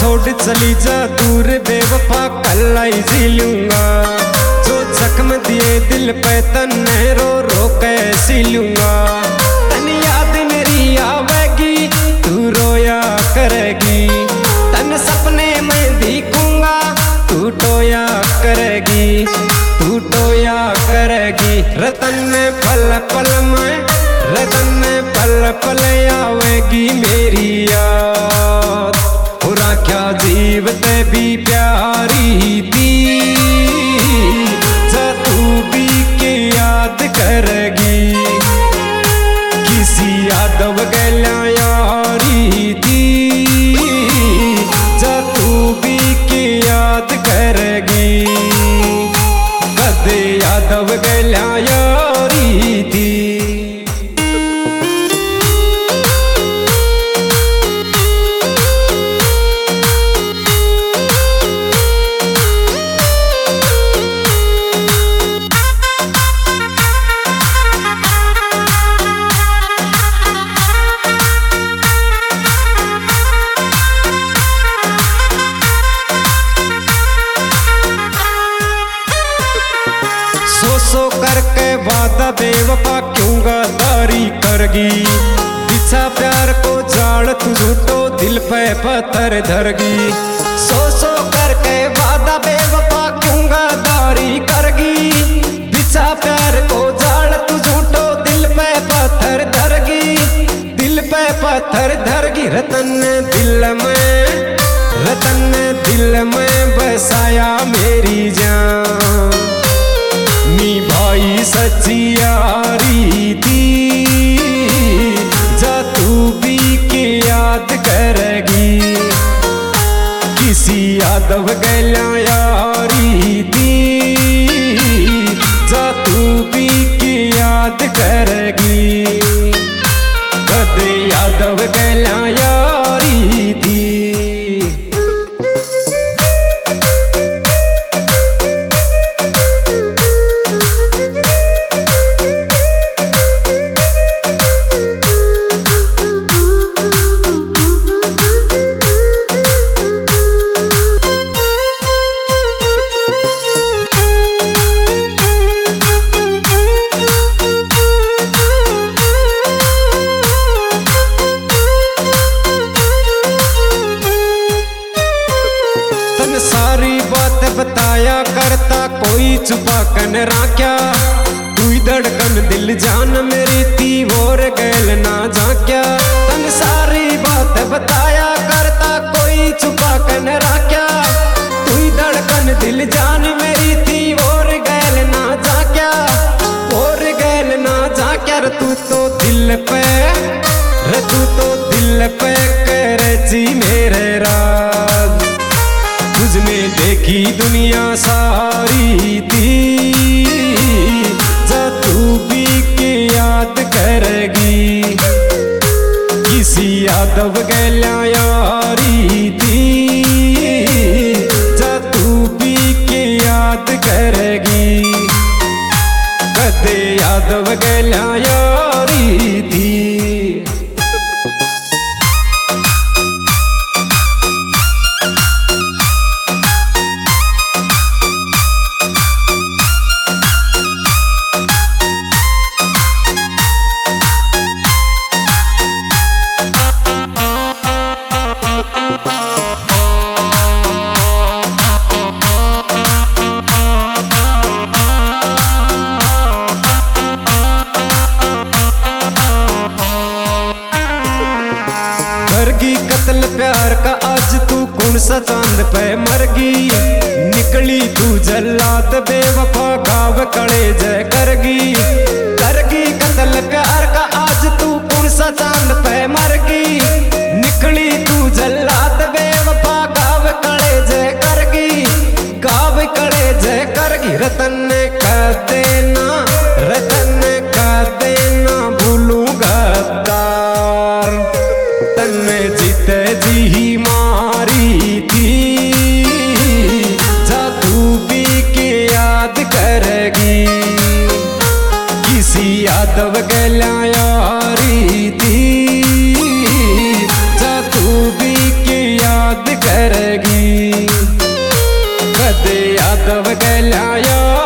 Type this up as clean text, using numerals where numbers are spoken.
छोड़ चली जा दूर बेवफा कल आई जी लूंगा। जो जख्म दिए दिल पे तन्ने रो रो कैसी लूंगा। तन याद मेरी आवेगी तू रोया करेगी। तन सपने में दिखूंगा तू टोया करेगी। तू टोया करेगी। रतन में पल पल में रतन में पल पल आवेगी मेरी याद। पूरा क्या जीवते भी प्यारी थी। जा तू भी के याद करेगी। किसी यादव गैला यारी थी। जा तू भी के याद करेगी। कदे यादव गैला यारी थी। सो करके वादा बेवफा क्यों गद्दारी करगी। बिछा प्यार को जाड़ तू झूठो दिल पे पत्थर धरगी। सो करके वादा बेवफा क्यों गद्दारी करगी। बिछा प्यार को जाड़ तू झूठो दिल पे पत्थर धरगी। दिल पे पत्थर धरगी। रतन दिल में बसाया मेरी जान। निभाई सच्ची यारी थी। जा तू भी के याद करेगी। किसी यादव गैला यारी थी। जा तू भी के याद करेगी। कदे यादव गैला यारी थी। सारी बात बताया करता कोई छुपा कन राख्या। तू धड़कन दिल जान मेरी थी और गैल ना झांक्या। तन सारी बात बताया करता कोई छुपा कन राख्या। तू धड़कन दिल जान मेरी थी और गैल ना झांक्या। और गैल ना झांक्या। तू तो दिल पे करे मेरे राज। तुझने देखी दुनिया सारी थी। जा तू भी के याद करेगी। किसी यादव गैला यारी थी। जा तू भी के याद करेगी। कदे यादव गैला यारी थी। करगी कत्ल प्यार का आज तू कौन सा चांद पे मरगी। निकली तू जल्लाद बेवफा गाव कड़े जय करगी। करगी कत्ल प्यार का आज तू कौन सा चांद पे मरगी। निकली तू जल्लाद बेवफा गाव कड़े जय करगी। गाव कड़े जय करगी। रतन कह देना भूलूंगा तार। तन्ने जीते जी ही मारी थी। जा तू भी के याद करेगी। किसी यादव गैला यारी थी। जा तू भी के याद करेगी। कदे यादव गलाया